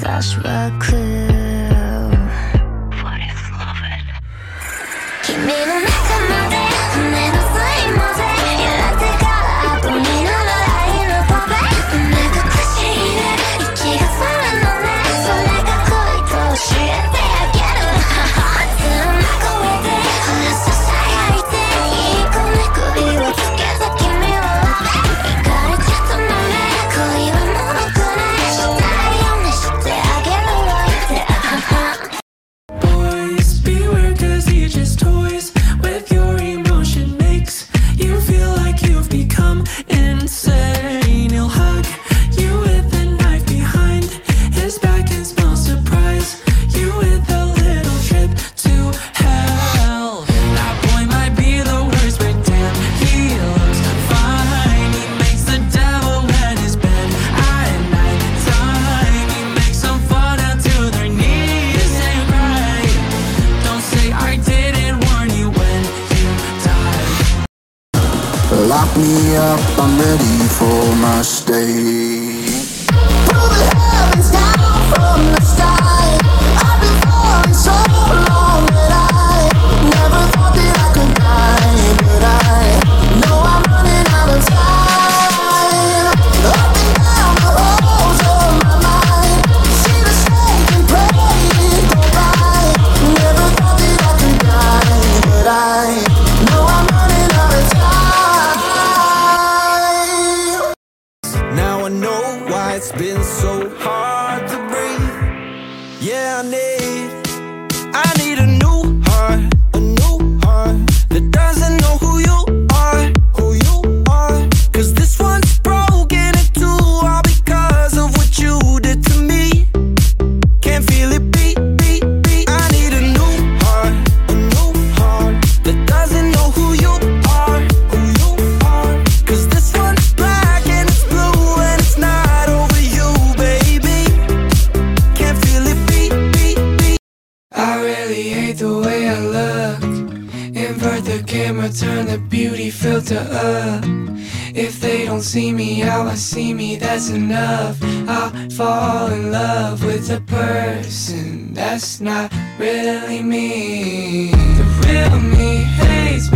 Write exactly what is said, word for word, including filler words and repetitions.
다시 와 clue What is loving? 君の中まで船の水までやってから後になる愛のパペ目隠しで息がするのねそれが恋と教えてあげるつまこえてささやいていい子に首をつけた君は行かれちゃったのね恋はもろくないしたいようにしてあげるわって Boys, beware cause you're just toys with your emotion makes you feel like you've become insane. He'll hug you with a knife behind his back and small surprise you with a little trip to hell. That boy might be the worst, but damn, he looks fine. He makes the devil wet his bed at night time. He makes them fall down to their knees and cry. Don't say I didn't warn you when you died. Lock me up, I'm ready for my stay. Pull the heavens down from the sky. I've been falling so long that I never thought that I could die. But I know I'm running out of time. Up and down the halls of my mind. See the snake and pray it go by. Never thought that I could die. But I know I'm running out of time. Now I know why it's been so hard to breathe. Yeah, I need, I need a new heart, a new heart that doesn't know who you are, who you are. Cause this one's broken in two, all because of what you did to me. Can't feel it beat, beat, beat. I need a new heart, a new heart that doesn't know who you are, who you are. Cause this one's black and it's blue and it's not over you, baby. Can't feel it beat, beat, beat. I really hate the way I look. Invert the camera, turn the beauty filter up. If they don't see me how I see me, that's enough. I'll fall in love with a person that's not really me. The real me hates